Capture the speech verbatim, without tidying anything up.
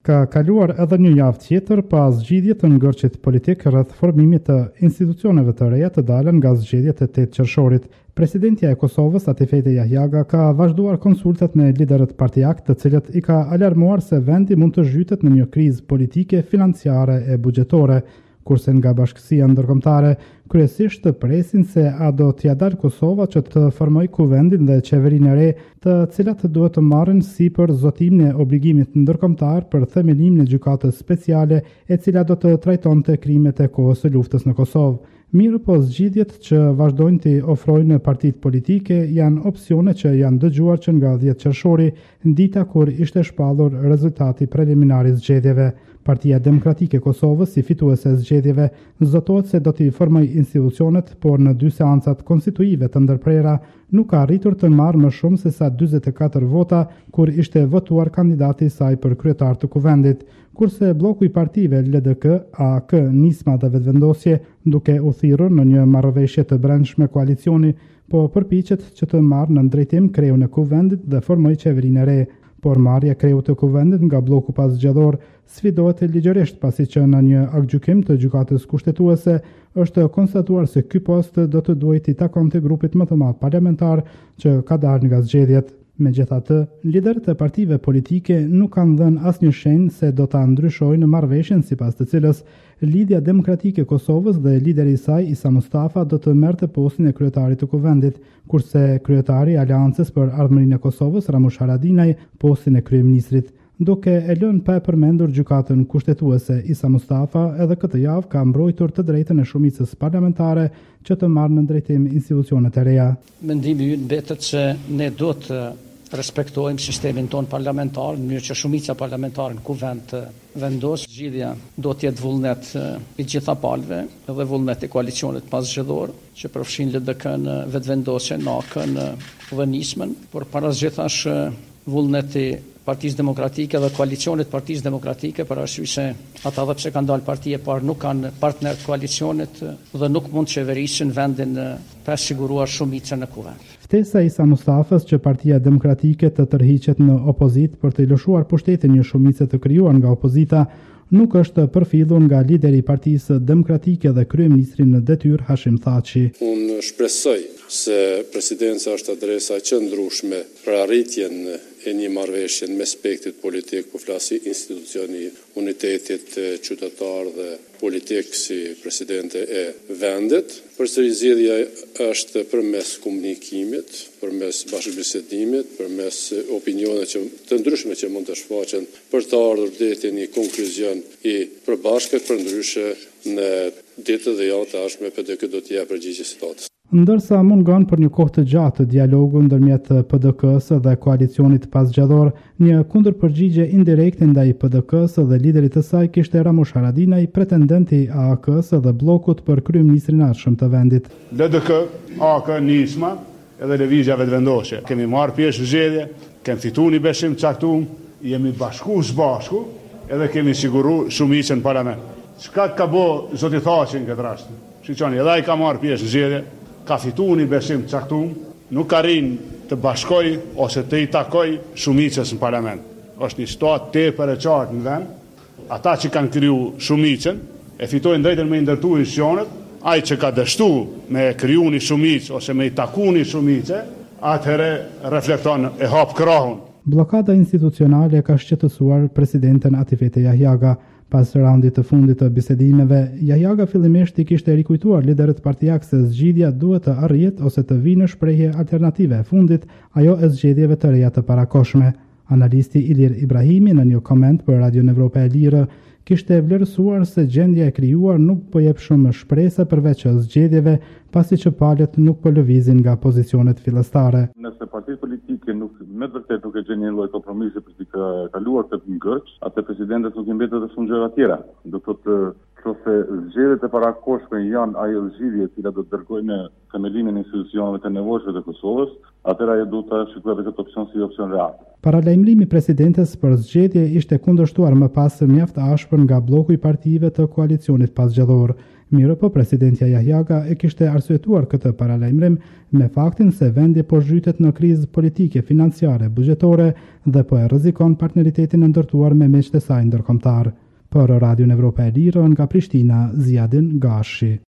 Ka kaluar edhe një javë tjetër pas zgjidhjet të ngërçit politik rreth formimit të institucioneve të reja të dalën nga zgjedhjet e tetë qershorit. Presidentja e Kosovës, Atifete Jahjaga, ka vazhduar konsultat me liderët partijak, të cilët i ka alarmuar se vendi mund të zhytet në një krizë politike, financiare e buxhetore, kurse nga bashkësia ndërkombëtare kryesisht të presin se a do t'ja dalë Kosova që të formojë kuvendin dhe qeverinë e re, të cilat duhet të marrin sipër zotimin e obligimit ndërkombëtar për themelimin e gjykatës speciale, e cila do të trajtonte krimet e kohës së luftës në Kosovë. Mirë po zgjidhjet që vazhdojnë t'i ofrojnë partitë politike janë opsione që janë dëgjuar që nga dhjetë qershori, dita kur ishte shpallur rezultati preliminar i zgjedhjeve. Partia Demokratike e Kosovës, si fituese e zgjedhjeve, zotohet se do t'i formojë institucionet, por në dy seancat konstituive të ndërprera nuk ka arritur të marrë më shumë se sa dyzet e katër vota kur ishte votuar kandidati i saj për kryetar të kuvendit, kurse bloku i partive L D K, A K, Nisma dhe Vetëvendosje, duke u thirrur në një marrëveshje të brendshme koalicioni, po përpiqet që të marrë në drejtim kreun e kuvendit dhe formojë qeverinë e re. Por marrja e kreut të kuvendit nga bloku pasgjallor sfidohet ligjërisht, pasi që në një aktgjykim të gjykatës kushtetuese është konstatuar se ky post do të duhet i takonte grupit më të madh parlamentar që ka dalë nga zgjedhjet. Megjithatë, liderët e partive politike nuk kanë dhënë asnjë shenjë se do ta ndryshojnë marrëveshjen sipas të cilës Lidhja Demokratike e Kosovës dhe lideri i saj Isa Mustafa do të merrte postin e kryetarit të kuvendit, kurse kryetari i Aleancës për Ardhmërinë e Kosovës, Ramush Haradinaj, postin e kryeministrit. Duke e lënë pa e përmendur gjykatën kushtetuese, Isa Mustafa edhe këtë javë ka mbrojtur të drejtën e shumicës parlamentare që të marrë në drejtim institucionet e reja. Mendimi ynë mbetet se ne do të respektojmë sistemin ton parlamentar, në mënyrë që shumica parlamentare në kuvend të vendosë. Zgjidhja do të jetë vullnet i gjitha palëve dhe vullnet i koalicionit paszgjedhor, që përfshin L D K-n, Vetëvendosjen, A K-n dhe Nismën, por para gjithash vullnet i Partisë Demokratike dhe koalicionit Partisë Demokratike, për arsye se ata edhe pse kanë dalë parti e parë nuk kanë partner të koalicionit dhe nuk mund të qeverisin vendin pa siguruar shumicën në kuvend. Ftesa e Isa Mustafës që Partia Demokratike të tërhiqet në opozitë për të lëshuar pushtetin një shumice të krijuar nga opozita nuk është përfillur nga lideri i Partisë Demokratike dhe kryeministri në detyrë Hashim Thaçi. Unë shpresoj se presidenca është adresa qëndrueshme për arritjen e një marrëveshje me spektit politik, po flasi institucioni unitetit qytetar dhe politik si presidente e vendit. Përsëri zgjedhja është përmes komunikimit, përmes bashkëbisedimit, përmes opinioneve që të ndryshme që mund të shfaqen për të ardhur deri në një konkluzion i përbashkët, përndryshe në ditët dhe javët e ardhshme P D K do të japë përgjigje situatës. Ndërsa mungon për një kohë të gjatë dialogu ndërmjet P D K-s dhe koalicionit pasgjallor, një kundërpërgjigje indirekte ndaj P D K-s dhe liderit të saj kishte Ramush Haradinaj, pretendenti i A K-s dhe bllokut për kryeministrin e ardhshëm të vendit. L D K, A K, Nisma edhe Lëvizja Vetëvendosje. Kemi marrë pjesë në zgjedhje, kemi fituar një beshim të caktuar, jemi bashku së bashku edhe kemi siguruar shumicën në parlament. Çka ka bë zoti Thaçi në këtë rast? Shiqoni, edhe ai ka marrë pjesë në zgjedhje, ka fituar një besim të caktuar, nuk arrin të bashkoj ose të i takoj shumicës në parlament. Është një situatë tepër e qartë në vend. Ata që kanë kriju shumicën e fitojnë drejtën me ndërtu institucionet, ai që ka dështu me kriju një shumicë ose me i taku një shumicë, atëherë reflekton e hap krahun. Blokada institucionale ka shqetësuar presidenten Atifete Jahjaga. Pas raundit të fundit të bisedimeve, Jahjaga fillimisht i kishte rikujtuar liderët partijak se zgjidhja duhet të arrihet ose të vinë në shprehje alternative e fundit, ajo e zgjedhjeve të reja të parakoshme. Analisti Ilir Ibrahimi në një koment për Radio Evropa e Lirë kishte vlerësuar se gjendja e krijuar nuk po jep shumë shpresë përveç zgjedhjeve, pasi që palët nuk po lëvizin nga pozicionet fillestare. Nëse partitë politike nuk me vërtet nuk e gjen një lloj kompromisi për të kaluar këtë ngërç, atë presidentët nuk i mbetet shumë gjëra tjera. Do thotë nëse zgjedhjet e parakoshme janë ajo zgjidhje e cila do të dërgojnë themelimin e institucioneve të nevojshme të Kosovës, atëherë ajo duhet ta shikojë këtë opsion si opsion real. Paralajmërimi i presidentes për zgjedhje ishte kundërshtuar më pas mjaft ashpër nga bloku i partive të koalicionit pasgjallor. Mirë po presidentja Jahjaga e kishte arsyetuar këtë paralajmërim me faktin se vendi po zhytet në krizë politike, financiare, buxhetore dhe po e rrezikon partneritetin e ndërtuar me miqtë e saj ndërkombëtar. Për Radion Evropa e Lirë nga Prishtina, Ziadin Gashi.